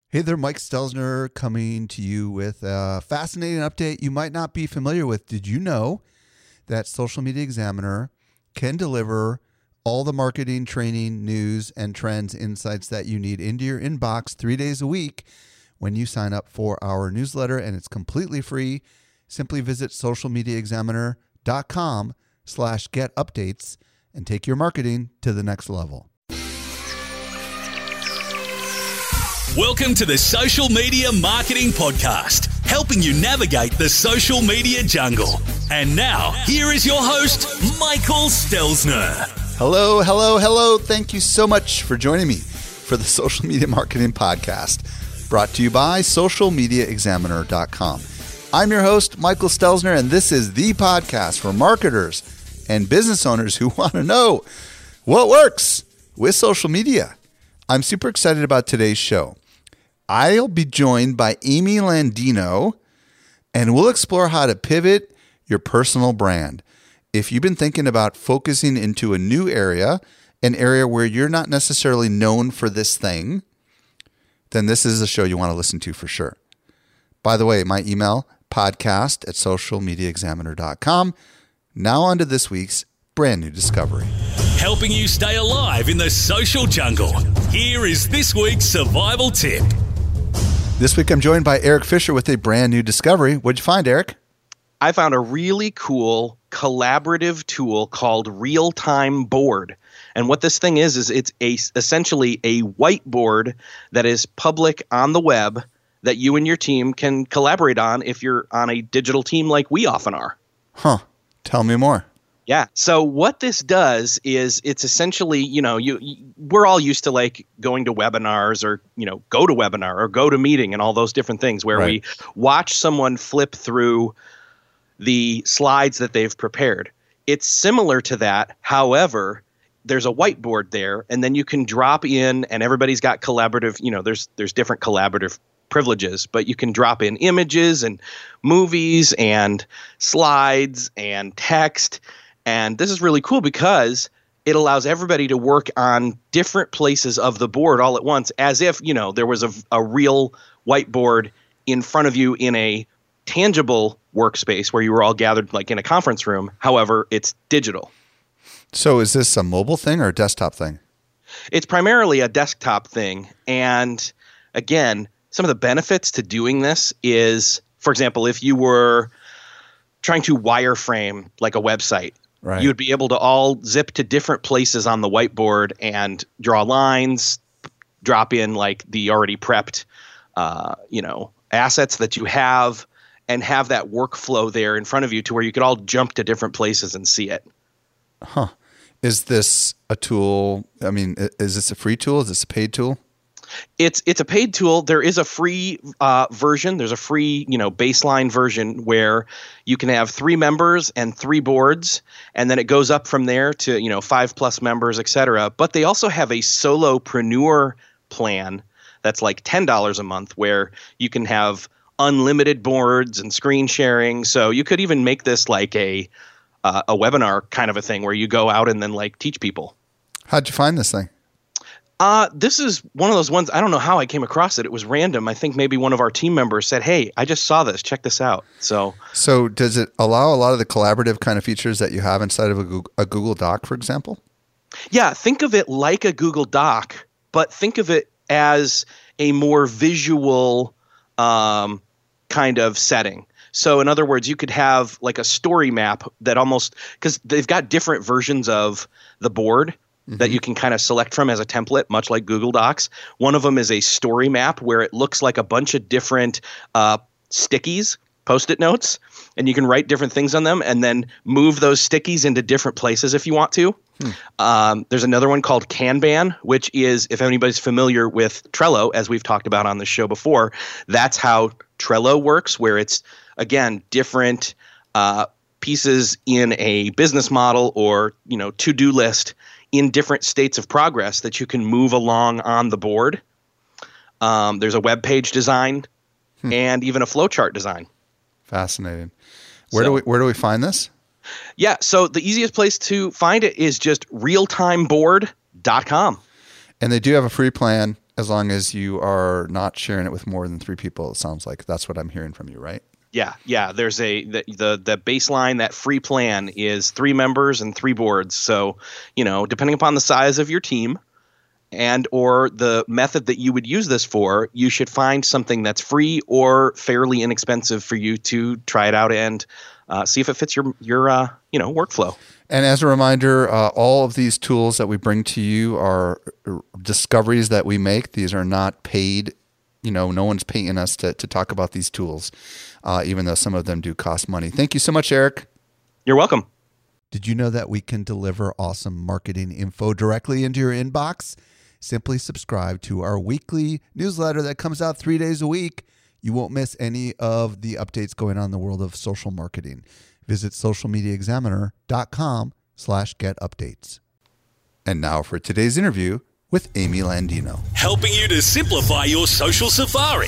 Hey there, Mike Stelzner coming to you with a fascinating update you might not be familiar with. Did you know that Social Media Examiner can deliver all the marketing, training, news, and trends insights that you need into your inbox 3 days a week when you sign up for our newsletter, and it's completely free. Simply visit socialmediaexaminer.com/get-updates and take your marketing to the next level. Welcome to the Social Media Marketing Podcast, helping you navigate the social media jungle. And now, here is your host, Michael Stelzner. Hello. Thank you so much for joining me for the Social Media Marketing Podcast, brought to you by socialmediaexaminer.com. I'm your host, Michael Stelzner, and this is the podcast for marketers and business owners who want to know what works with social media. I'm super excited about today's show. I'll be joined by Amy Landino, and we'll explore how to pivot your personal brand. If you've been thinking about focusing into a new area, an area where you're not necessarily known for this thing, then this is a show you want to listen to for sure. By the way, my email, podcast@socialmediaexaminer.com. Now on to this week's brand new discovery. Helping you stay alive in the social jungle. Here is this week's survival tip. This week I'm joined by Eric Fisher with a brand new discovery. What'd you find, Eric? I found a really cool collaborative tool called Real-Time Board. And what this thing is it's essentially a whiteboard that is public on the web that you and your team can collaborate on if you're on a digital team like we often are. Tell me more. Yeah. So what this does is it's essentially, we're all used to like going to webinars or, go to webinar or go to meeting and all those different things where we watch someone flip through the slides that they've prepared. It's similar to that. However, there's a whiteboard there, and then you can drop in, and everybody's got collaborative, there's different collaborative privileges, but you can drop in images and movies and slides and text. And this is really cool because it allows everybody to work on different places of the board all at once, as if, there was a real whiteboard in front of you in a tangible workspace where you were all gathered like in a conference room. However, it's digital. So is this a mobile thing or a desktop thing? It's primarily a desktop thing. And again, some of the benefits to doing this is, for example, if you were trying to wireframe like a website, you would be able to all zip to different places on the whiteboard and draw lines, drop in like the already prepped, assets that you have, and have that workflow there in front of you to where you could all jump to different places and see it. Is this a tool? I mean, is this a free tool? Is this a paid tool? It's a paid tool. There is a free version. There's a free, baseline version where you can have 3 members and 3 boards, and then it goes up from there to, 5+ members, et cetera. But they also have a solopreneur plan that's like $10 a month where you can have unlimited boards and screen sharing. So you could even make this like a webinar kind of a thing where you go out and then like teach people. How'd you find this thing? This is one of those ones, I don't know how I came across it. It was random. I think maybe one of our team members said, hey, I just saw this. Check this out. So does it allow a lot of the collaborative kind of features that you have inside of a Google Doc, for example? Yeah, think of it like a Google Doc, but think of it as a more visual kind of setting. So in other words, you could have like a story map that almost – because they've got different versions of the board that you can kind of select from as a template, much like Google Docs. One of them is a story map where it looks like a bunch of different stickies, Post-it notes, and you can write different things on them and then move those stickies into different places if you want to. There's another one called Kanban, which is, if anybody's familiar with Trello, as we've talked about on the show before, that's how Trello works, where it's, again, different pieces in a business model or, to-do list in different states of progress that you can move along on the board. There's a web page design and even a flowchart design. Fascinating. Where do we find this? Yeah, so the easiest place to find it is just realtimeboard.com. And they do have a free plan As long as you are not sharing it with more than 3 people, it sounds like that's what I'm hearing from you, right? Yeah. There's the baseline, that free plan is 3 members and 3 boards. So, depending upon the size of your team and or the method that you would use this for, you should find something that's free or fairly inexpensive for you to try it out and see if it fits your workflow. And as a reminder, all of these tools that we bring to you are discoveries that we make. These are not paid. No one's paying us to talk about these tools, even though some of them do cost money. Thank you so much, Eric. You're welcome. Did you know that we can deliver awesome marketing info directly into your inbox? Simply subscribe to our weekly newsletter that comes out 3 days a week. You won't miss any of the updates going on in the world of social marketing. Visit socialmediaexaminer.com/get updates. And now for today's interview with Amy Landino. Helping you to simplify your social safari.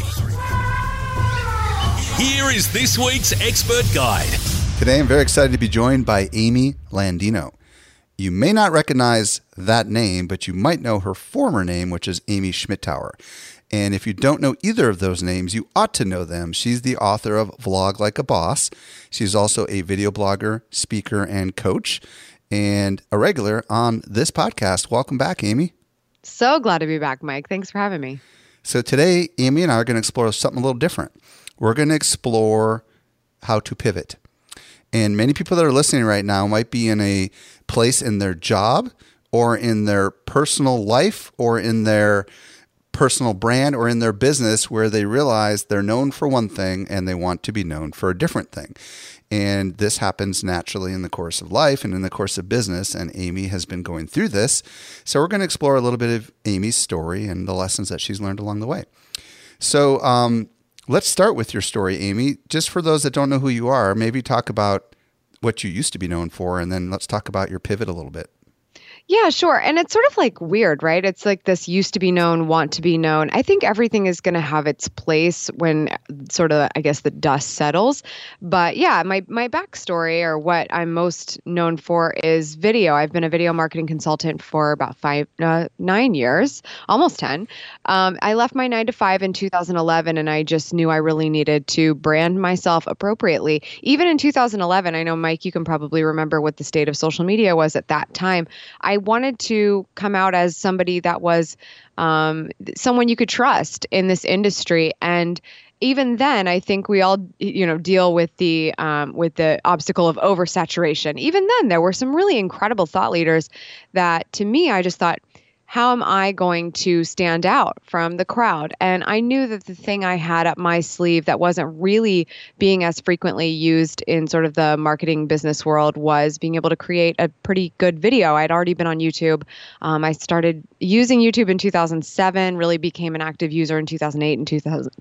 Here is this week's expert guide. Today I'm very excited to be joined by Amy Landino. You may not recognize that name, but you might know her former name, which is Amy Schmittauer. And if you don't know either of those names, you ought to know them. She's the author of Vlog Like a Boss. She's also a video blogger, speaker, and coach, and a regular on this podcast. Welcome back, Amy. So glad to be back, Mike. Thanks for having me. So today, Amy and I are going to explore something a little different. We're going to explore how to pivot. And many people that are listening right now might be in a place in their job or in their personal life or in their personal brand or in their business where they realize they're known for one thing and they want to be known for a different thing. And this happens naturally in the course of life and in the course of business. And Amy has been going through this. So we're going to explore a little bit of Amy's story and the lessons that she's learned along the way. So let's start with your story, Amy. Just for those that don't know who you are, maybe talk about what you used to be known for, and then let's talk about your pivot a little bit. Yeah, sure. And it's sort of like weird, right? It's like this used to be known, want to be known. I think everything is going to have its place when sort of, I guess, the dust settles. But yeah, my backstory or what I'm most known for is video. I've been a video marketing consultant for about 9 years, almost 10. I left my 9 to 5 in 2011, and I just knew I really needed to brand myself appropriately. Even in 2011, I know, Mike, you can probably remember what the state of social media was at that time. I wanted to come out as somebody that was someone you could trust in this industry. And even then, I think we all, deal with the obstacle of oversaturation. Even then, there were some really incredible thought leaders that, to me, I just thought, how am I going to stand out from the crowd? And I knew that the thing I had up my sleeve that wasn't really being as frequently used in sort of the marketing business world was being able to create a pretty good video. I'd already been on YouTube. I started using YouTube in 2007, really became an active user in 2008 and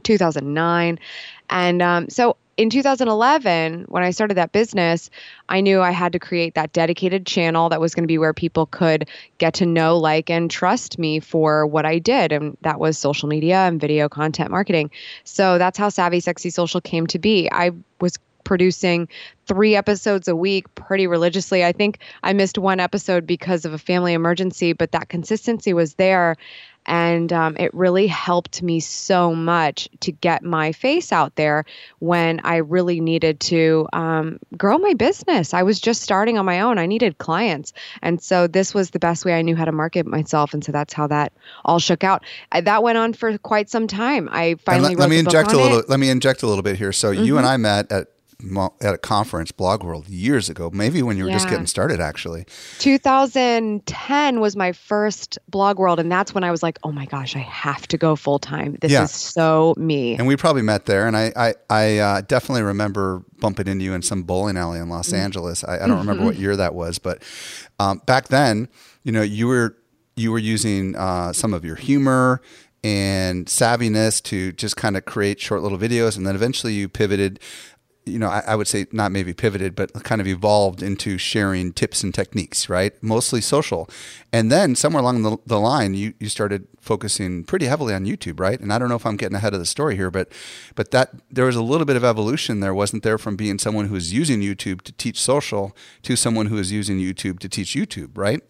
2009. And so in 2011, when I started that business, I knew I had to create that dedicated channel that was going to be where people could get to know, like, and trust me for what I did. And that was social media and video content marketing. So that's how Savvy Sexy Social came to be. I was producing 3 episodes a week pretty religiously. I think I missed 1 episode because of a family emergency, but that consistency was there. And it really helped me so much to get my face out there when I really needed to grow my business. I was just starting on my own. I needed clients. And so this was the best way I knew how to market myself. And so that's how that all shook out. That went on for quite some time. I finally wrote the book on it. Let me inject a little bit here. So you and I met at a conference, Blog World, years ago, maybe when you were just getting started, actually. 2010 was my first Blog World, and that's when I was like, oh my gosh, I have to go full time. This is so me. And we probably met there, and I definitely remember bumping into you in some bowling alley in Los Angeles. I don't remember what year that was, but back then, you were using some of your humor and savviness to just kind of create short little videos, and then eventually you pivoted. I would say not maybe pivoted, but kind of evolved into sharing tips and techniques, right? Mostly social. And then somewhere along the line, you started focusing pretty heavily on YouTube, right? And I don't know if I'm getting ahead of the story here, but that there was a little bit of evolution there, wasn't there, from being someone who was using YouTube to teach social to someone who is using YouTube to teach YouTube, right?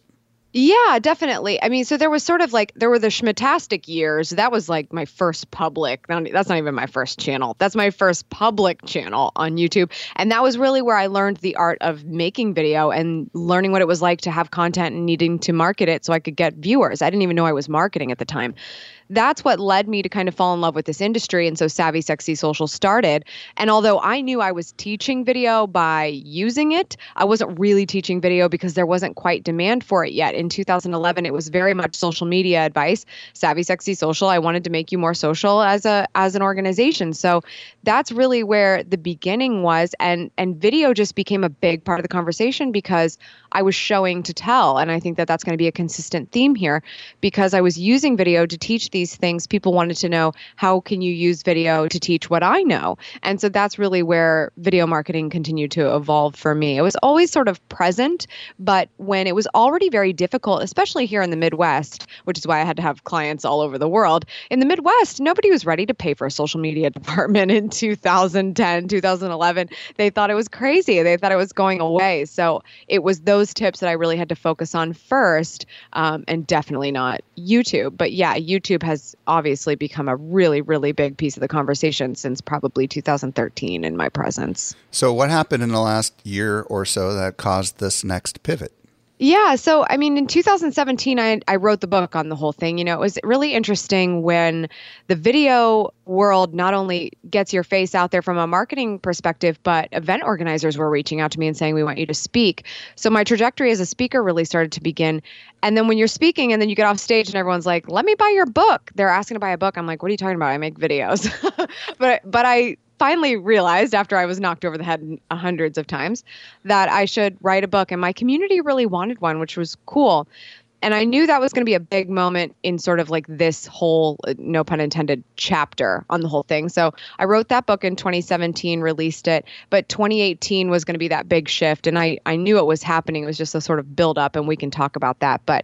Yeah, definitely. I mean, so there was sort of like, there were the Schmitastic years. That was like my first public, that's not even my first channel. That's my first public channel on YouTube. And that was really where I learned the art of making video and learning what it was like to have content and needing to market it so I could get viewers. I didn't even know I was marketing at the time. That's what led me to kind of fall in love with this industry. And so Savvy Sexy Social started. And although I knew I was teaching video by using it, I wasn't really teaching video because there wasn't quite demand for it yet. In 2011, it was very much social media advice. Savvy Sexy Social, I wanted to make you more social as an organization. So that's really where the beginning was. And video just became a big part of the conversation because I was showing to tell. And I think that that's going to be a consistent theme here because I was using video to teach these things. People wanted to know, how can you use video to teach what I know? And so that's really where video marketing continued to evolve for me. It was always sort of present, but when it was already very difficult, especially here in the Midwest, which is why I had to have clients all over the world, in the Midwest, nobody was ready to pay for a social media department in 2010, 2011. They thought it was crazy. They thought it was going away. So it was those tips that I really had to focus on first, and definitely not YouTube. But yeah, YouTube has obviously become a really, really big piece of the conversation since probably 2013 in my presence. So what happened in the last year or so that caused this next pivot? Yeah. So, I mean, in 2017, I wrote the book on the whole thing. You know, it was really interesting when the video world not only gets your face out there from a marketing perspective, but event organizers were reaching out to me and saying, we want you to speak. So my trajectory as a speaker really started to begin. And then when you're speaking and then you get off stage and everyone's like, let me buy your book. They're asking to buy a book. I'm like, what are you talking about? I make videos. but I finally realized after I was knocked over the head hundreds of times that I should write a book, and my community really wanted one, which was cool. And I knew that was going to be a big moment in sort of like this whole, no pun intended, chapter on the whole thing. So I wrote that book in 2017, released it, but 2018 was going to be that big shift. And I knew it was happening. It was just a sort of build up, and we can talk about that. But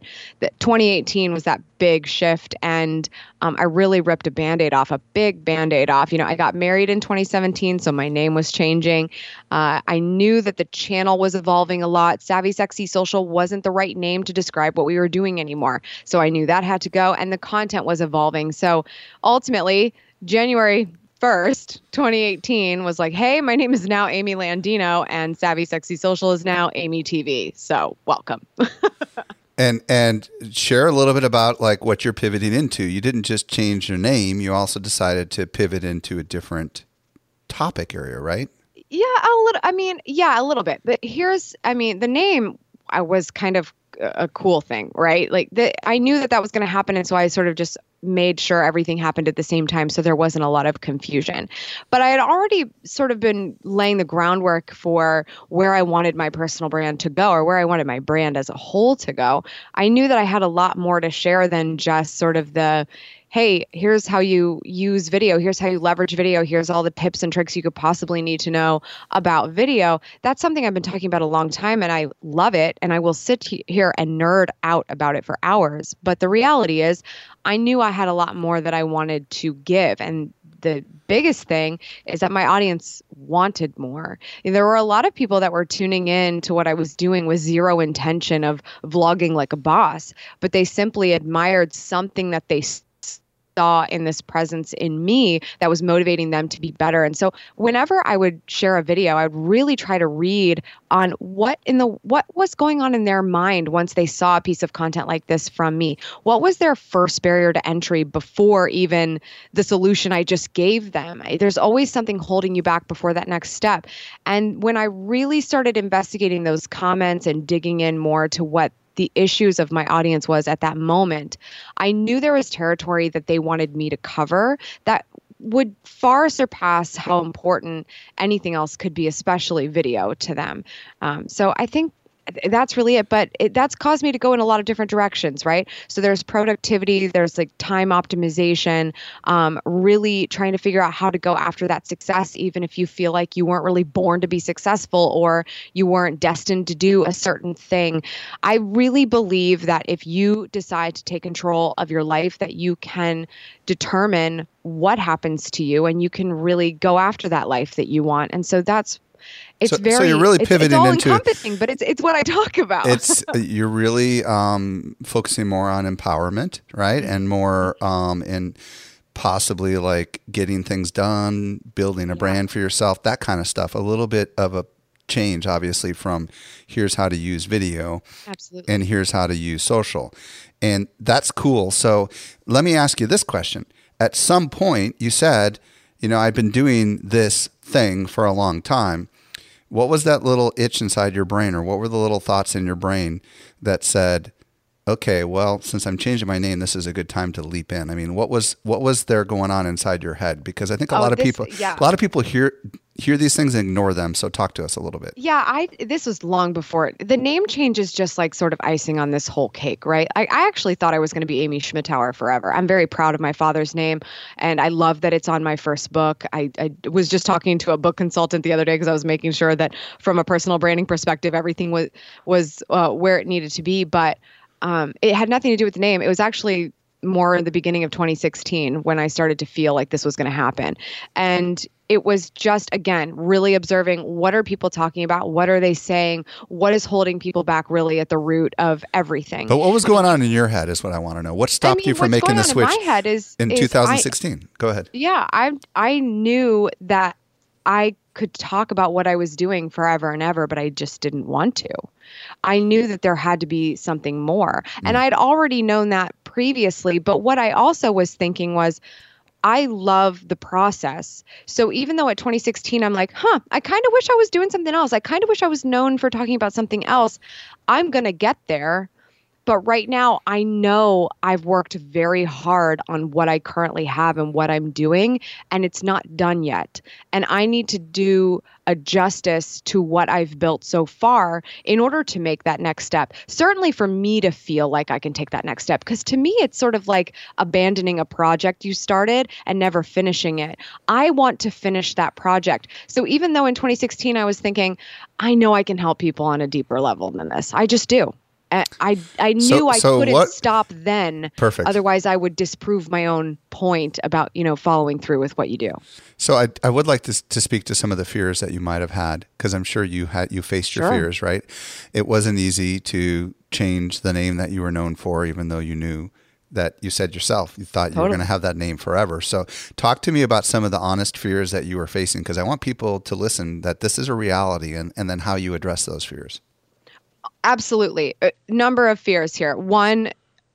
2018 was that big shift. And I really ripped a Band-Aid off, a big Band-Aid off. You know, I got married in 2017, so my name was changing. I knew that the channel was evolving a lot. Savvy Sexy Social wasn't the right name to describe what we were doing anymore. So I knew that had to go, and the content was evolving. So ultimately, January 1st, 2018 was like, hey, my name is now Amy Landino, and Savvy Sexy Social is now Amy TV. So welcome. And share a little bit about like what you're pivoting into. You didn't just change your name, you also decided to pivot into a different topic area, right? Yeah, a little bit. But the name was kind of a cool thing, right? Like I knew that was going to happen. And so I sort of just made sure everything happened at the same time, so there wasn't a lot of confusion. But I had already sort of been laying the groundwork for where I wanted my personal brand to go, or where I wanted my brand as a whole to go. I knew that I had a lot more to share than just sort of the, hey, here's how you use video. Here's how you leverage video. Here's all the tips and tricks you could possibly need to know about video. That's something I've been talking about a long time, and I love it. And I will sit here and nerd out about it for hours. But the reality is, I knew I had a lot more that I wanted to give. And the biggest thing is that my audience wanted more. There were a lot of people that were tuning in to what I was doing with zero intention of vlogging like a boss, but they simply admired something that they saw in this presence in me that was motivating them to be better. And so whenever I would share a video, I would really try to read on what was going on in their mind once they saw a piece of content like this from me. What was their first barrier to entry before even the solution I just gave them? There's always something holding you back before that next step. And when I really started investigating those comments and digging in more to what the issues of my audience was at that moment, I knew there was territory that they wanted me to cover that would far surpass how important anything else could be, especially video, to them. So I think that's really it. But that's caused me to go in a lot of different directions, right? So there's productivity, there's like time optimization, really trying to figure out how to go after that success, even if you feel like you weren't really born to be successful or you weren't destined to do a certain thing. I really believe that if you decide to take control of your life, that you can determine what happens to you and you can really go after that life that you want. And so that's It's so you're really pivoting it's all into encompassing, but it's what I talk about. You're really focusing more on empowerment, right? And more in possibly like getting things done, building a brand for yourself, that kind of stuff. A little bit of a change, obviously, from here's how to use video. Absolutely. And here's how to use social. And that's cool. So let me ask you this question. At some point, you said, I've been doing this thing for a long time. What was that little itch inside your brain, or what were the little thoughts in your brain that said, okay, well, since I'm changing my name, this is a good time to leap in? I mean, what was there going on inside your head? Because I think a lot of people hear these things and ignore them. So talk to us a little bit. Yeah, this was long before the name change is just like sort of icing on this whole cake, right? I actually thought I was going to be Amy Schmittauer forever. I'm very proud of my father's name, and I love that it's on my first book. I was just talking to a book consultant the other day because I was making sure that from a personal branding perspective, everything was where it needed to be. But it had nothing to do with the name. It was actually more in the beginning of 2016 when I started to feel like this was going to happen. And it was just, again, really observing what are people talking about? What are they saying? What is holding people back really at the root of everything? But what was going on in your head is what I want to know. What stopped you from making the switch in my head in 2016? Go ahead. Yeah, I knew that I could talk about what I was doing forever and ever, but I just didn't want to. I knew that there had to be something more. And I'd already known that previously. But what I also was thinking was, I love the process. So even though at 2016, I'm like, I kind of wish I was doing something else. I kind of wish I was known for talking about something else. I'm going to get there. But right now, I know I've worked very hard on what I currently have and what I'm doing, and it's not done yet. And I need to do a justice to what I've built so far in order to make that next step. Certainly for me to feel like I can take that next step, because to me, it's sort of like abandoning a project you started and never finishing it. I want to finish that project. So even though in 2016, I was thinking, I know I can help people on a deeper level than this. I just do. I knew I couldn't stop then. Perfect. Otherwise, I would disprove my own point about, following through with what you do. So I would like to speak to some of the fears that you might have had, because I'm sure you faced your fears, right? It wasn't easy to change the name that you were known for, even though you knew that you said yourself, you thought you were going to have that name forever. So talk to me about some of the honest fears that you were facing, because I want people to listen that this is a reality, and then how you address those fears. Absolutely. A number of fears here. One,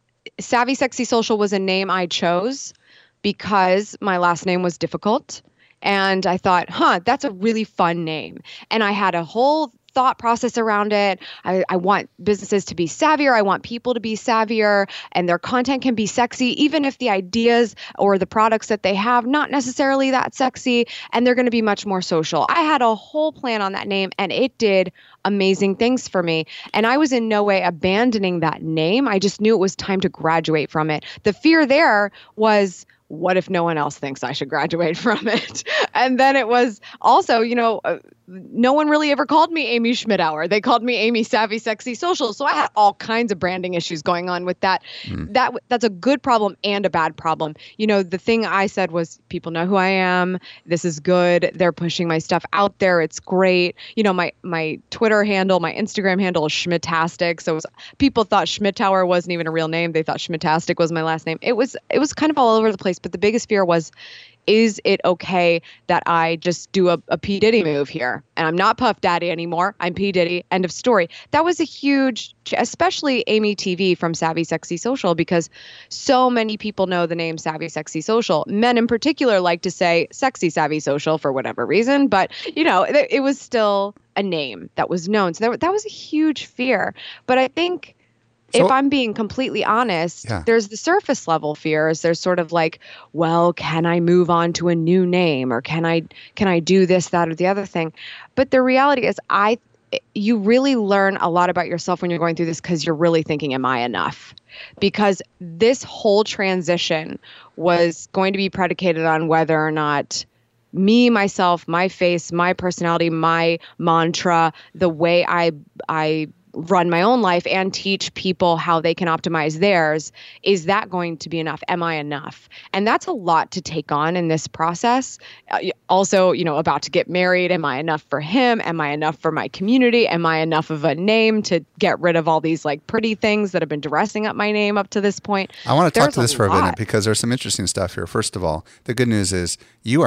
Savvy Sexy Social was a name I chose because my last name was difficult. And I thought, that's a really fun name. And I had a whole thought process around it. I want businesses to be savvier. I want people to be savvier, and their content can be sexy, even if the ideas or the products that they have, not necessarily that sexy, and they're going to be much more social. I had a whole plan on that name, and it did amazing things for me. And I was in no way abandoning that name. I just knew it was time to graduate from it. The fear there was, what if no one else thinks I should graduate from it? And then it was also, no one really ever called me Amy Schmittauer. They called me Amy Savvy Sexy Social. So I had all kinds of branding issues going on with that. That's a good problem and a bad problem. The thing I said was, people know who I am. This is good. They're pushing my stuff out there. It's great. My Twitter handle, my Instagram handle is Schmittastic. So people thought Schmittauer wasn't even a real name. They thought Schmittastic was my last name. It was kind of all over the place. But the biggest fear was, is it okay that I just do a P. Diddy move here? And I'm not Puff Daddy anymore. I'm P. Diddy. End of story. That was a huge, especially Amy TV from Savvy Sexy Social, because so many people know the name Savvy Sexy Social. Men in particular like to say Sexy Savvy Social for whatever reason, but it was still a name that was known. So that was a huge fear. But I think, if I'm being completely honest, there's the surface level fears. There's sort of like, well, can I move on to a new name, or can I do this, that, or the other thing? But the reality is, you really learn a lot about yourself when you're going through this, because you're really thinking, am I enough? Because this whole transition was going to be predicated on whether or not me, myself, my face, my personality, my mantra, the way I run my own life and teach people how they can optimize theirs. Is that going to be enough? Am I enough? And that's a lot to take on in this process. Also, about to get married. Am I enough for him? Am I enough for my community? Am I enough of a name to get rid of all these like pretty things that have been dressing up my name up to this point? I want to talk to this for a minute because there's some interesting stuff here. First of all, the good news is you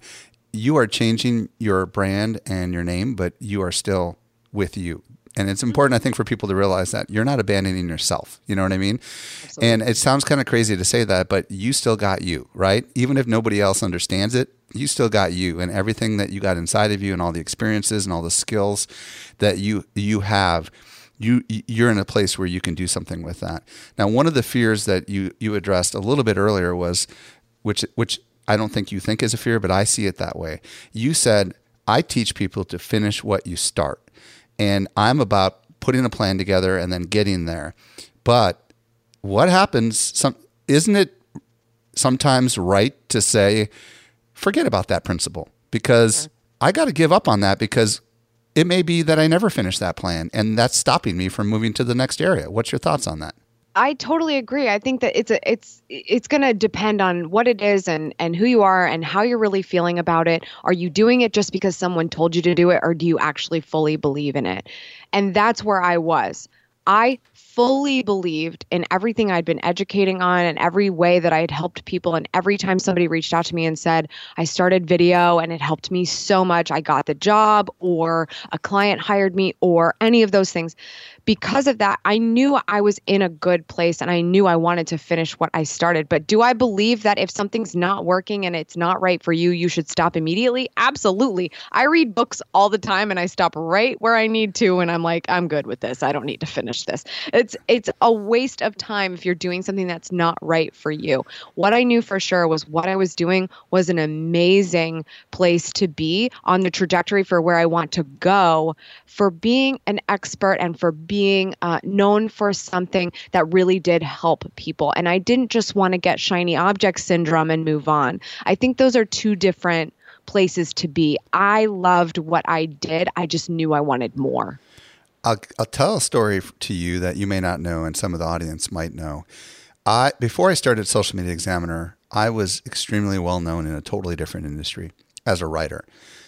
are changing your brand and your name, but you are still with you. And it's important, I think, for people to realize that you're not abandoning yourself. You know what I mean? Absolutely. And it sounds kind of crazy to say that, but you still got you, right? Even if nobody else understands it, you still got you and everything that you got inside of you and all the experiences and all the skills that you have. You're in a place where you can do something with that. Now, one of the fears that you addressed a little bit earlier was, which I don't think you think is a fear, but I see it that way. You said, I teach people to finish what you start. And I'm about putting a plan together and then getting there. But what happens, isn't it sometimes right to say, forget about that principle? Because I got to give up on that because it may be that I never finish that plan. And that's stopping me from moving to the next area. What's your thoughts on that? I totally agree. I think that it's going to depend on what it is and who you are and how you're really feeling about it. Are you doing it just because someone told you to do it, or do you actually fully believe in it? And that's where I was. I fully believed in everything I'd been educating on and every way that I had helped people. And every time somebody reached out to me and said, I started video and it helped me so much, I got the job, or a client hired me, or any of those things. Because of that, I knew I was in a good place and I knew I wanted to finish what I started. But do I believe that if something's not working and it's not right for you, you should stop immediately? Absolutely. I read books all the time and I stop right where I need to. And I'm like, I'm good with this. I don't need to finish this. It's a waste of time if you're doing something that's not right for you. What I knew for sure was what I was doing was an amazing place to be on the trajectory for where I want to go, for being an expert and for being known for something that really did help people. And I didn't just want to get shiny object syndrome and move on. I think those are two different places to be. I loved what I did. I just knew I wanted more. I'll tell a story to you that you may not know and some of the audience might know. Before I started Social Media Examiner, I was extremely well known in a totally different industry as a writer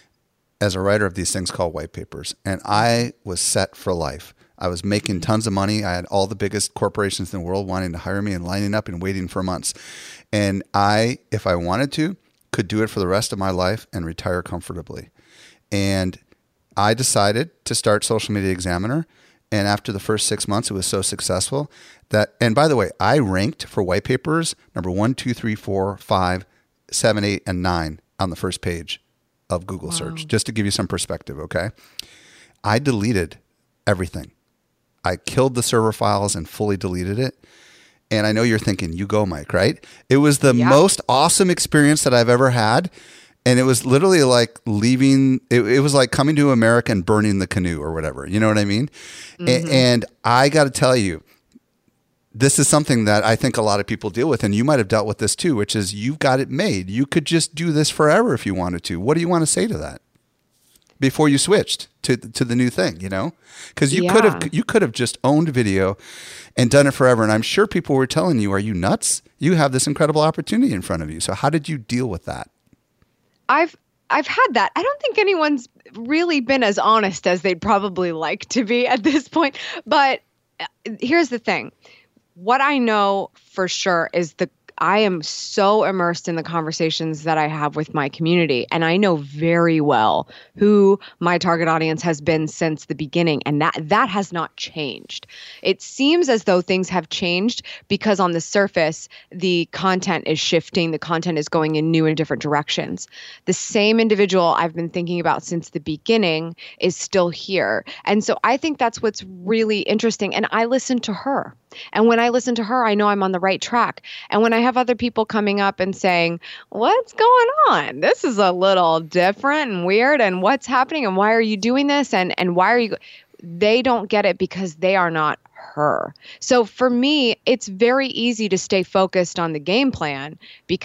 of these things called white papers. And I was set for life. I was making tons of money. I had all the biggest corporations in the world wanting to hire me and lining up and waiting for months. And I, if I wanted to, could do it for the rest of my life and retire comfortably. And I decided to start Social Media Examiner. And after the first 6 months, it was so successful that, and by the way, I ranked for white papers number 1, 2, 3, 4, 5, 7, 8, and 9 on the first page of Google search, just to give you some perspective. Okay. I deleted everything. I killed the server files and fully deleted it. And I know you're thinking, you go, Mike, right? It was the most awesome experience that I've ever had. And it was literally like leaving, it was like coming to America and burning the canoe or whatever. You know what I mean? Mm-hmm. And I got to tell you, this is something that I think a lot of people deal with, and you might have dealt with this too, which is you've got it made. You could just do this forever if you wanted to. What do you want to say to that before you switched to the new thing, you know? Because you could have just owned video and done it forever. And I'm sure people were telling you, are you nuts? You have this incredible opportunity in front of you. So how did you deal with that? I've had that. I don't think anyone's really been as honest as they'd probably like to be at this point. But here's the thing. What I know for sure is I am so immersed in the conversations that I have with my community, and I know very well who my target audience has been since the beginning, and that has not changed. It seems as though things have changed because on the surface, the content is shifting, the content is going in new and different directions. The same individual I've been thinking about since the beginning is still here. And so I think that's what's really interesting, and I listen to her. And when I listen to her, I know I'm on the right track. And when I have other people coming up and saying, what's going on? This is a little different and weird. And what's happening? And why are you doing this? And why are you? They don't get it because they are not her. So for me, it's very easy to stay focused on the game plan because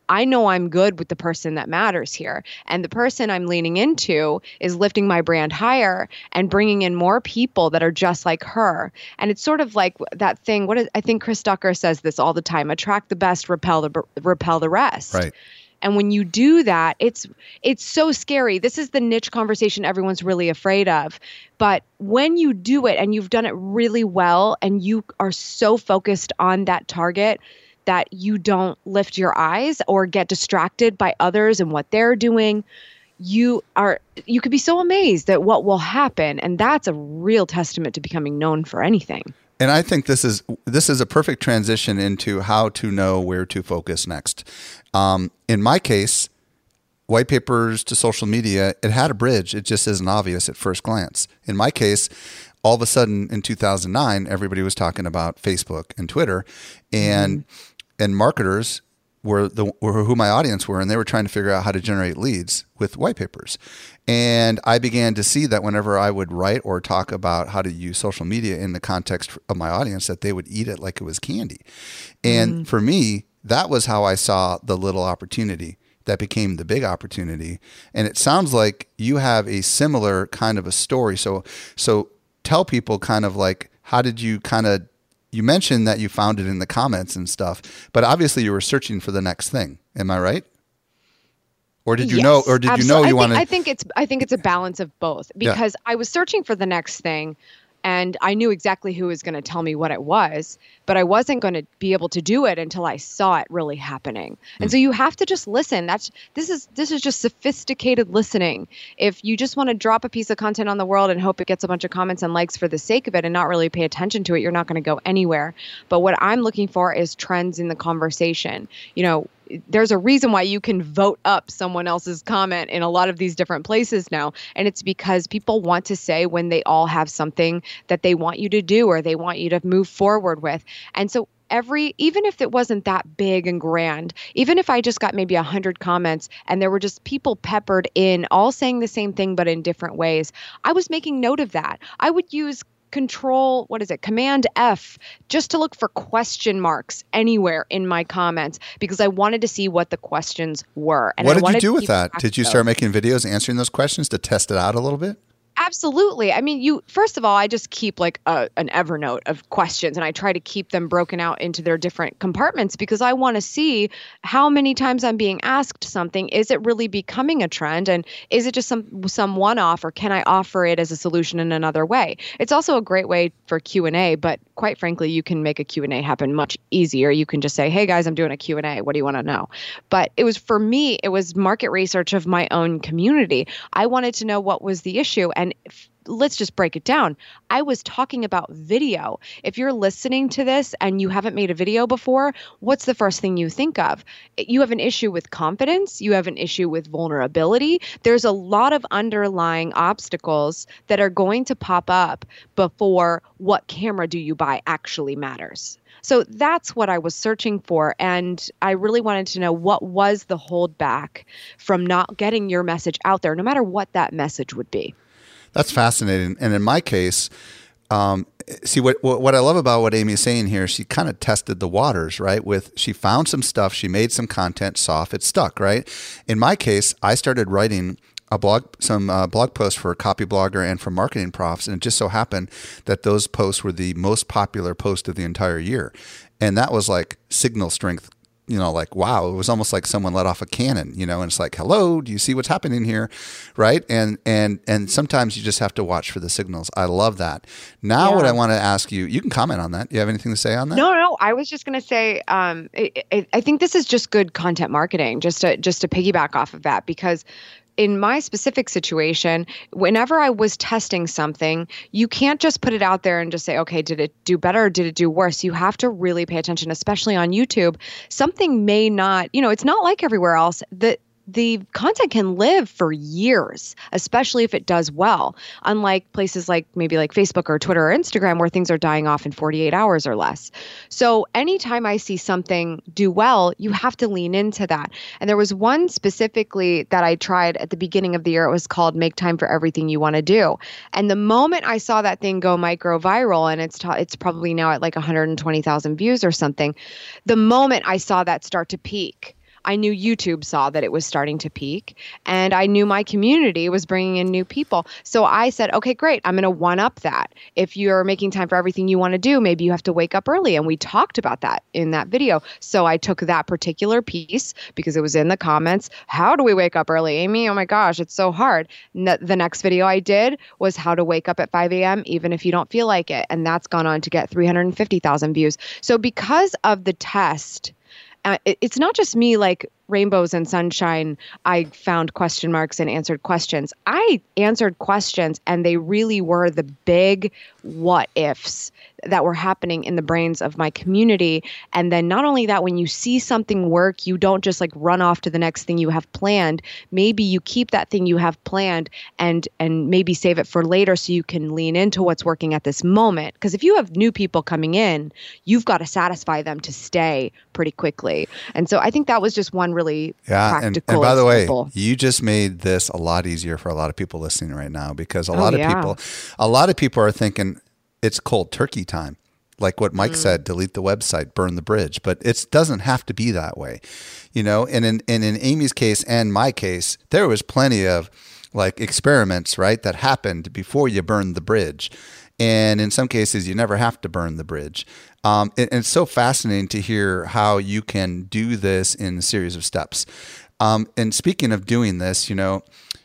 I know I'm good with the person that matters here. And the person I'm leaning into is lifting my brand higher and bringing in more people that are just like her. And it's sort of like that thing, I think Chris Ducker says this all the time, attract the best, repel the rest. Right. And when you do that, it's so scary. This is the niche conversation everyone's really afraid of. But when you do it and you've done it really well and you are so focused on that target that you don't lift your eyes or get distracted by others and what they're doing, you could be so amazed at what will happen. And that's a real testament to becoming known for anything. And I think this is a perfect transition into how to know where to focus next. In my case, white papers to social media, it had a bridge. It just isn't obvious at first glance. In my case, all of a sudden in 2009, everybody was talking about Facebook and Twitter, and marketers were who my audience were, and they were trying to figure out how to generate leads with white papers. And I began to see that whenever I would write or talk about how to use social media in the context of my audience, that they would eat it like it was candy. And for me, that was how I saw the little opportunity that became the big opportunity. And it sounds like you have a similar kind of a story. So tell people kind of like, how did you you mentioned that you found it in the comments and stuff, but obviously you were searching for the next thing. Am I right? Or did you know? Or did you know you wanted? I think it's a balance of both, because I was searching for the next thing, and I knew exactly who was going to tell me what it was, but I wasn't going to be able to do it until I saw it really happening. And so you have to just listen. This is just sophisticated listening. If you just want to drop a piece of content on the world and hope it gets a bunch of comments and likes for the sake of it and not really pay attention to it, you're not going to go anywhere. But what I'm looking for is trends in the conversation. There's a reason why you can vote up someone else's comment in a lot of these different places now. And it's because people want to say when they all have something that they want you to do or they want you to move forward with. And so even if it wasn't that big and grand, even if I just got maybe 100 comments and there were just people peppered in all saying the same thing, but in different ways, I was making note of that. I would use Command F, just to look for question marks anywhere in my comments, because I wanted to see what the questions were. And what did you do with that? Did you start making videos answering those questions to test it out a little bit? Absolutely. I mean, first of all, I just keep like an Evernote of questions, and I try to keep them broken out into their different compartments because I want to see how many times I'm being asked something. Is it really becoming a trend? And is it just some one-off, or can I offer it as a solution in another way? It's also a great way for Q&A, but quite frankly, you can make a Q&A happen much easier. You can just say, hey guys, I'm doing a Q&A. What do you want to know? But for me, it was market research of my own community. I wanted to know what was the issue. And let's just break it down. I was talking about video. If you're listening to this and you haven't made a video before, what's the first thing you think of? You have an issue with confidence. You have an issue with vulnerability. There's a lot of underlying obstacles that are going to pop up before what camera do you buy actually matters. So that's what I was searching for. And I really wanted to know what was the holdback from not getting your message out there, no matter what that message would be. That's fascinating. And in my case, see what I love about what Amy is saying here, she kind of tested the waters, right? She found some stuff, she made some content, saw if it stuck, right? In my case, I started writing some blog posts for Copyblogger and for Marketing Profs, and it just so happened that those posts were the most popular post of the entire year. And that was like signal strength. Like, wow, it was almost like someone let off a cannon, and it's like, hello, do you see what's happening here? Right. And sometimes you just have to watch for the signals. I love that. Now, What I want to ask you can comment on that. Do you have anything to say on that? No. I was just going to say, I think this is just good content marketing, just to piggyback off of that, because in my specific situation, whenever I was testing something, you can't just put it out there and just say, okay, did it do better or did it do worse? You have to really pay attention, especially on YouTube. Something may not, it's not like everywhere else. The content can live for years, especially if it does well, unlike places like maybe like Facebook or Twitter or Instagram where things are dying off in 48 hours or less. So anytime I see something do well, you have to lean into that. And there was one specifically that I tried at the beginning of the year. It was called Make Time for Everything You Want to Do. And the moment I saw that thing go micro viral, and it's probably now at like 120,000 views or something, the moment I saw that start to peak, I knew YouTube saw that it was starting to peak, and I knew my community was bringing in new people. So I said, okay, great. I'm going to one up that. If you're making time for everything you want to do, maybe you have to wake up early. And we talked about that in that video. So I took that particular piece because it was in the comments. How do we wake up early, Amy? Oh my gosh, it's so hard. The next video I did was how to wake up at 5 a.m. even if you don't feel like it. And that's gone on to get 350,000 views. So because of the test, it's not just me like rainbows and sunshine. I found question marks and answered questions. I answered questions, and they really were the big what ifs that were happening in the brains of my community. And then not only that, when you see something work, you don't just like run off to the next thing you have planned. Maybe you keep that thing you have planned and maybe save it for later so you can lean into what's working at this moment. Because if you have new people coming in, you've got to satisfy them to stay pretty quickly. And so I think that was just one really practical and by the example. way, you just made this a lot easier for a lot of people listening right now, because a lot of people are thinking it's cold turkey time. Like what Mike said, delete the website, burn the bridge, but it doesn't have to be that way, you know? And in Amy's case and my case, there was plenty of like experiments, right, that happened before you burned the bridge. And in some cases, you never have to burn the bridge. And it's so fascinating to hear how you can do this in a series of steps. And speaking of doing this, you know,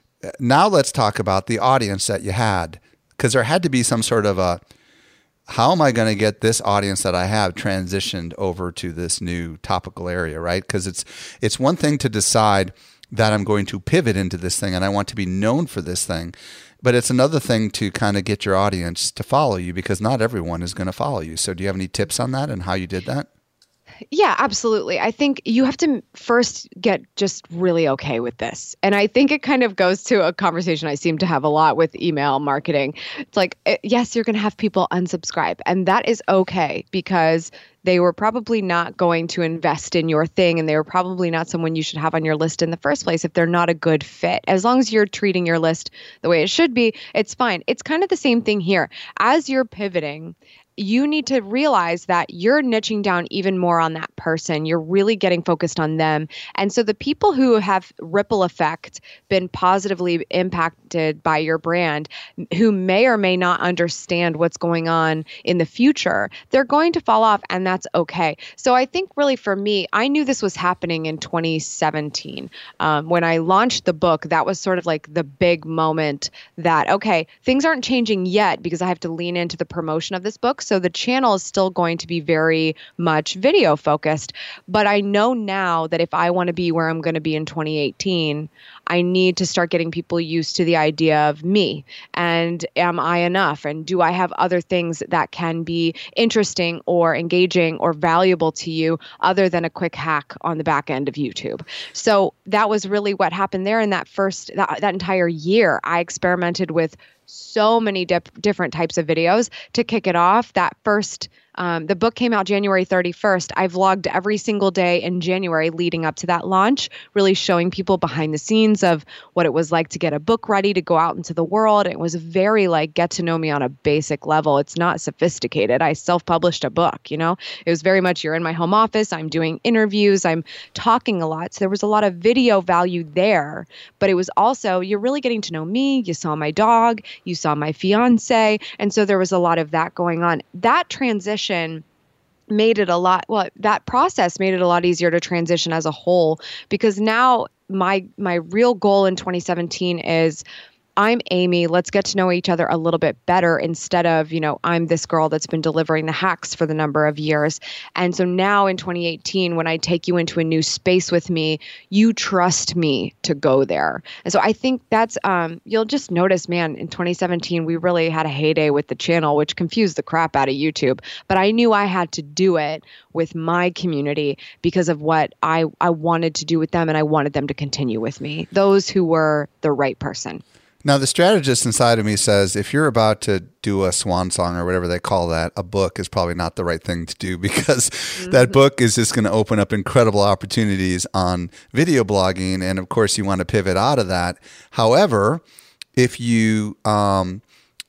now let's talk about the audience that you had, because there had to be some sort of a, how am I going to get this audience that I have transitioned over to this new topical area, right? Because it's one thing to decide that I'm going to pivot into this thing and I want to be known for this thing. But it's another thing to kind of get your audience to follow you, because not everyone is going to follow you. So do you have any tips on that and how you did that? Yeah, absolutely. I think you have to first get just really okay with this. And I think it kind of goes to a conversation I seem to have a lot with email marketing. It's like, yes, you're going to have people unsubscribe, and that is okay, because they were probably not going to invest in your thing, and they were probably not someone you should have on your list in the first place if they're not a good fit. As long as you're treating your list the way it should be, it's fine. It's kind of the same thing here. As you're pivoting, you need to realize that you're niching down even more on that person. You're really getting focused on them. And so the people who have ripple effect, been positively impacted by your brand, who may or may not understand what's going on in the future, they're going to fall off, and that's okay. So I think really for me, I knew this was happening in 2017. When I launched the book, that was sort of like the big moment that, okay, things aren't changing yet because I have to lean into the promotion of this book. So the channel is still going to be very much video focused. But I know now that if I want to be where I'm going to be in 2018, I need to start getting people used to the idea of me. And am I enough? And do I have other things that can be interesting or engaging or valuable to you other than a quick hack on the back end of YouTube? So that was really what happened there in that entire year. I experimented with so many different types of videos to kick it off. That first, the book came out January 31st. I vlogged every single day in January leading up to that launch, really showing people behind the scenes of what it was like to get a book ready to go out into the world. It was very like get to know me on a basic level. It's not sophisticated. I self-published a book, you know? It was very much you're in my home office. I'm doing interviews. I'm talking a lot. So there was a lot of video value there, but it was also, you're really getting to know me. You saw my dog. You saw my fiance. And so there was a lot of that going on. That transition made it that process made it a lot easier to transition as a whole, because now my real goal in 2017 is I'm Amy, let's get to know each other a little bit better, instead of, you know, I'm this girl that's been delivering the hacks for the number of years. And so now in 2018, when I take you into a new space with me, you trust me to go there. And so I think that's, you'll just notice, man, in 2017, we really had a heyday with the channel, which confused the crap out of YouTube. But I knew I had to do it with my community because of what I wanted to do with them, and I wanted them to continue with me, those who were the right person. Now, the strategist inside of me says, if you're about to do a swan song or whatever they call that, a book is probably not the right thing to do, because that book is just going to open up incredible opportunities on video blogging. And of course, you want to pivot out of that. However, if you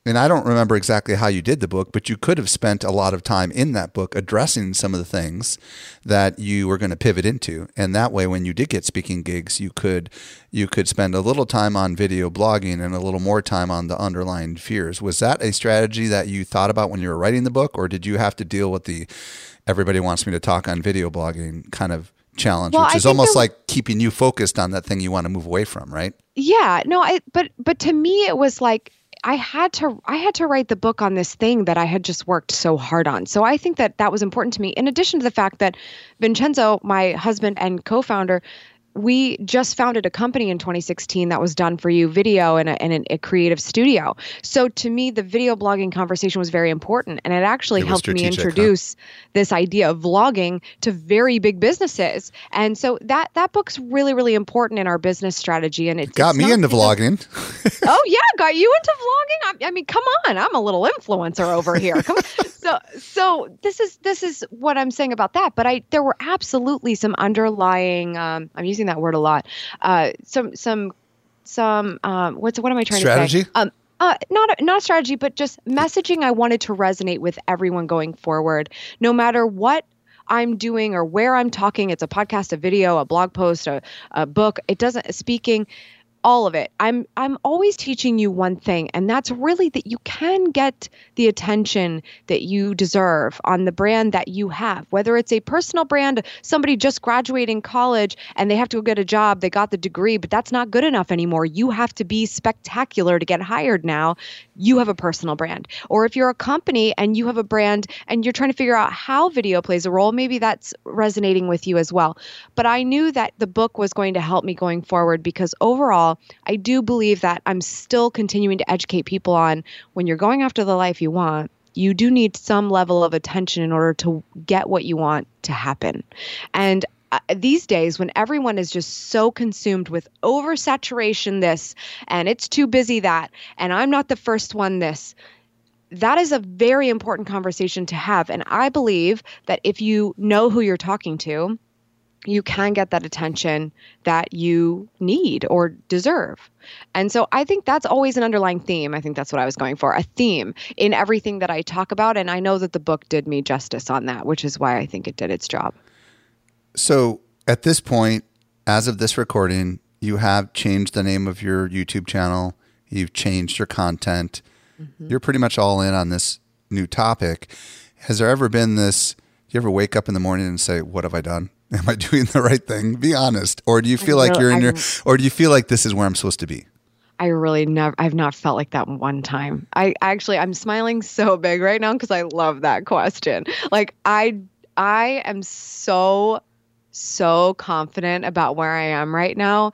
And I don't remember exactly how you did the book, but you could have spent a lot of time in that book addressing some of the things that you were going to pivot into. And that way, when you did get speaking gigs, you could spend a little time on video blogging and a little more time on the underlying fears. Was that a strategy that you thought about when you were writing the book, or did you have to deal with the everybody wants me to talk on video blogging kind of challenge, which is almost like keeping you focused on that thing you want to move away from, right? Yeah, no, but to me it was like I had to write the book on this thing that I had just worked so hard on. So I think that was important to me. In addition to the fact that Vincenzo, my husband and co-founder, we just founded a company in 2016 that was done for you video and a creative studio. So to me, the video blogging conversation was very important. And it actually helped me introduce this idea of vlogging to very big businesses. And so that book's really, really important in our business strategy. And it got me into vlogging. Oh yeah, got you into vlogging? I mean, come on, I'm a little influencer over here. Come on. So this is what I'm saying about that. But there were absolutely some underlying, I'm using that word a lot. What am I trying strategy? to say? Not strategy, but just messaging I wanted to resonate with everyone going forward, no matter what I'm doing or where I'm talking. It's a podcast, a video, a blog post, a book. It doesn't speaking. All of it. I'm always teaching you one thing, and that's really that you can get the attention that you deserve on the brand that you have, whether it's a personal brand, somebody just graduating college and they have to go get a job, they got the degree, but that's not good enough anymore. You have to be spectacular to get hired now. You have a personal brand. Or if you're a company and you have a brand and you're trying to figure out how video plays a role, maybe that's resonating with you as well. But I knew that the book was going to help me going forward because overall, I do believe that I'm still continuing to educate people on when you're going after the life you want, you do need some level of attention in order to get what you want to happen. And these days, when everyone is just so consumed with oversaturation this, and it's too busy that, and I'm not the first one this, that is a very important conversation to have. And I believe that if you know who you're talking to, you can get that attention that you need or deserve. And so I think that's always an underlying theme. I think that's what I was going for, a theme in everything that I talk about. And I know that the book did me justice on that, which is why I think it did its job. So at this point, as of this recording, you have changed the name of your YouTube channel. You've changed your content. Mm-hmm. You're pretty much all in on this new topic. Has there ever been this, do you ever wake up in the morning and say, what have I done? Am I doing the right thing? Be honest. Or do you feel like or do you feel like this is where I'm supposed to be? I've not felt like that one time. I'm smiling so big right now because I love that question. Like I am so confident about where I am right now.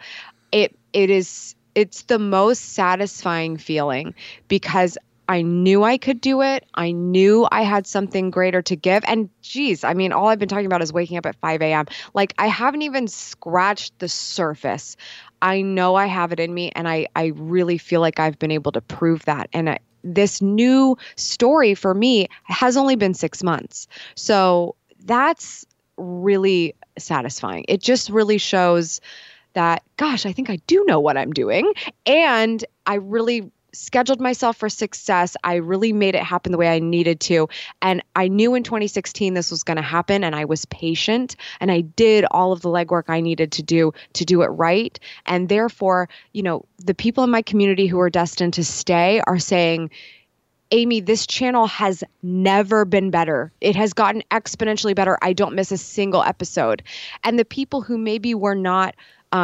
It's the most satisfying feeling because I knew I could do it. I knew I had something greater to give. And geez, I mean, all I've been talking about is waking up at 5 a.m. Like I haven't even scratched the surface. I know I have it in me. And I really feel like I've been able to prove that. And this new story for me has only been 6 months. So that's really satisfying. It just really shows that, gosh, I think I do know what I'm doing. And I really scheduled myself for success. I really made it happen the way I needed to. And I knew in 2016 this was going to happen, and I was patient and I did all of the legwork I needed to do it right. And therefore, the people in my community who are destined to stay are saying, Amy, this channel has never been better. It has gotten exponentially better. I don't miss a single episode. And the people who maybe were not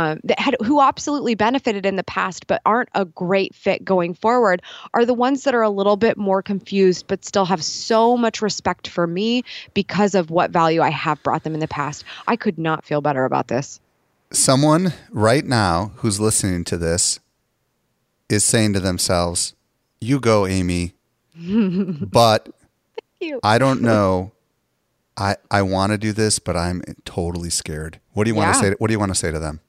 who absolutely benefited in the past but aren't a great fit going forward are the ones that are a little bit more confused but still have so much respect for me because of what value I have brought them in the past. I could not feel better about this. Someone right now who's listening to this is saying to themselves, you go, Amy, but I don't know. I want to do this, but I'm totally scared. What do you want to say? What do you want to say to them?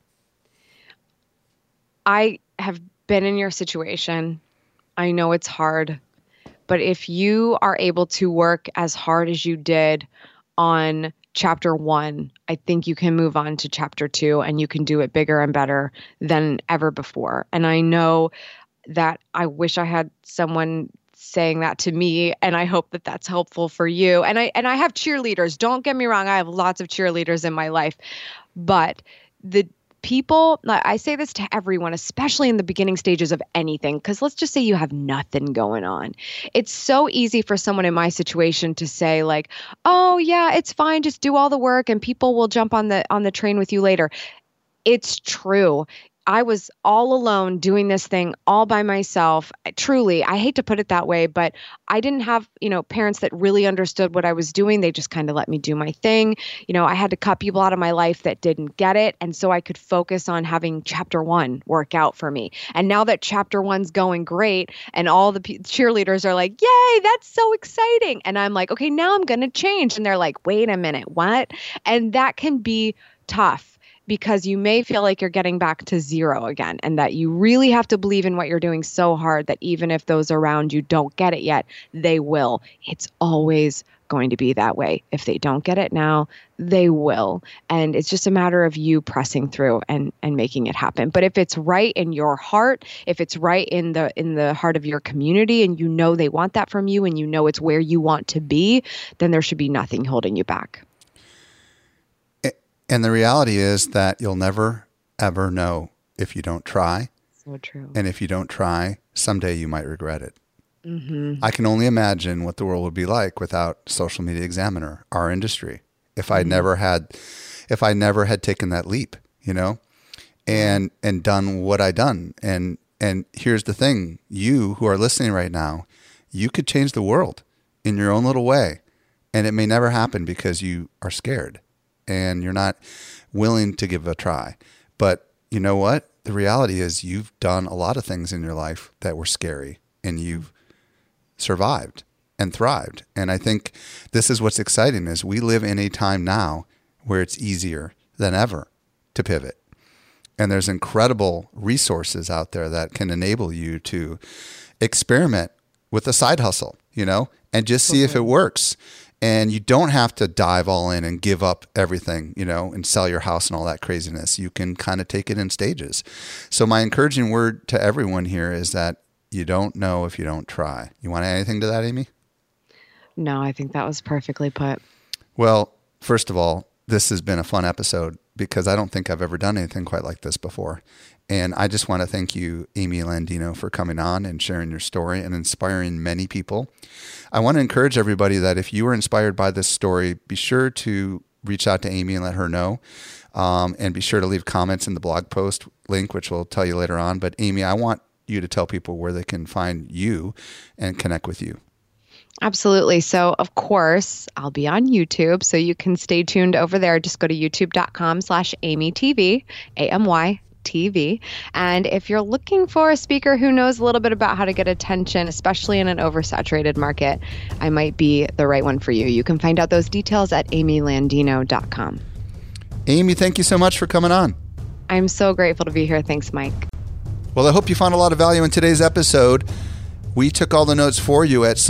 I have been in your situation. I know it's hard, but if you are able to work as hard as you did on chapter 1, I think you can move on to chapter 2 and you can do it bigger and better than ever before. And I know that I wish I had someone saying that to me, and I hope that that's helpful for you. And I have cheerleaders. Don't get me wrong. I have lots of cheerleaders in my life, but the people, I say this to everyone, especially in the beginning stages of anything, because let's just say you have nothing going on. It's so easy for someone in my situation to say like, oh yeah, it's fine. Just do all the work and people will jump on the train with you later. It's true. I was all alone doing this thing all by myself. Truly, I hate to put it that way, but I didn't have, parents that really understood what I was doing. They just kind of let me do my thing. I had to cut people out of my life that didn't get it. And so I could focus on having chapter 1 work out for me. And now that chapter 1's going great and all the cheerleaders are like, yay, that's so exciting. And I'm like, okay, now I'm going to change. And they're like, wait a minute, what? And that can be tough, because you may feel like you're getting back to zero again, and that you really have to believe in what you're doing so hard that even if those around you don't get it yet, they will. It's always going to be that way. If they don't get it now, they will. And it's just a matter of you pressing through and making it happen. But if it's right in your heart, if it's right in the heart of your community, and they want that from you, and it's where you want to be, then there should be nothing holding you back. And the reality is that you'll never, ever know if you don't try. So true. And if you don't try, someday you might regret it. Mm-hmm. I can only imagine what the world would be like without Social Media Examiner, our industry, if I never had taken that leap, and done what I done. And here's the thing, you who are listening right now, you could change the world in your own little way. And it may never happen because you are scared and you're not willing to give it a try. But you know what? The reality is you've done a lot of things in your life that were scary, and you've survived and thrived. And I think this is what's exciting, is we live in a time now where it's easier than ever to pivot. And there's incredible resources out there that can enable you to experiment with a side hustle, and just see if it works. And you don't have to dive all in and give up everything, and sell your house and all that craziness. You can kind of take it in stages. So my encouraging word to everyone here is that you don't know if you don't try. You want to add anything to that, Amy? No, I think that was perfectly put. Well, first of all, this has been a fun episode because I don't think I've ever done anything quite like this before. And I just want to thank you, Amy Landino, for coming on and sharing your story and inspiring many people. I want to encourage everybody that if you were inspired by this story, be sure to reach out to Amy and let her know. And be sure to leave comments in the blog post link, which we'll tell you later on. But Amy, I want you to tell people where they can find you and connect with you. Absolutely. So, of course, I'll be on YouTube, so you can stay tuned over there. Just go to youtube.com/AmyTV, AMYTV. And if you're looking for a speaker who knows a little bit about how to get attention, especially in an oversaturated market, I might be the right one for you. You can find out those details at amylandino.com. Amy, thank you so much for coming on. I'm so grateful to be here. Thanks, Mike. Well, I hope you found a lot of value in today's episode. We took all the notes for you at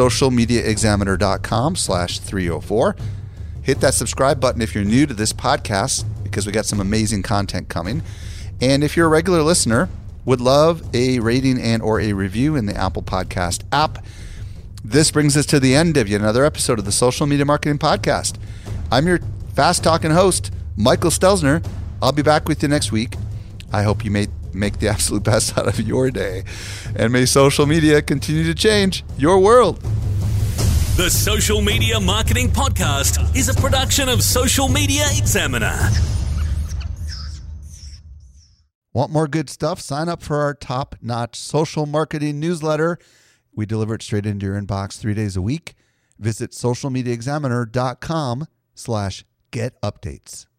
socialmediaexaminer.com/304. Hit that subscribe button if you're new to this podcast, because we got some amazing content coming. And if you're a regular listener, would love a rating and or a review in the Apple Podcast app. This brings us to the end of yet another episode of the Social Media Marketing Podcast. I'm your fast-talking host, Michael Stelzner. I'll be back with you next week. I hope you make the absolute best out of your day. And may social media continue to change your world. The Social Media Marketing Podcast is a production of Social Media Examiner. Want more good stuff? Sign up for our top-notch social marketing newsletter. We deliver it straight into your inbox 3 days a week. Visit socialmediaexaminer.com/get updates.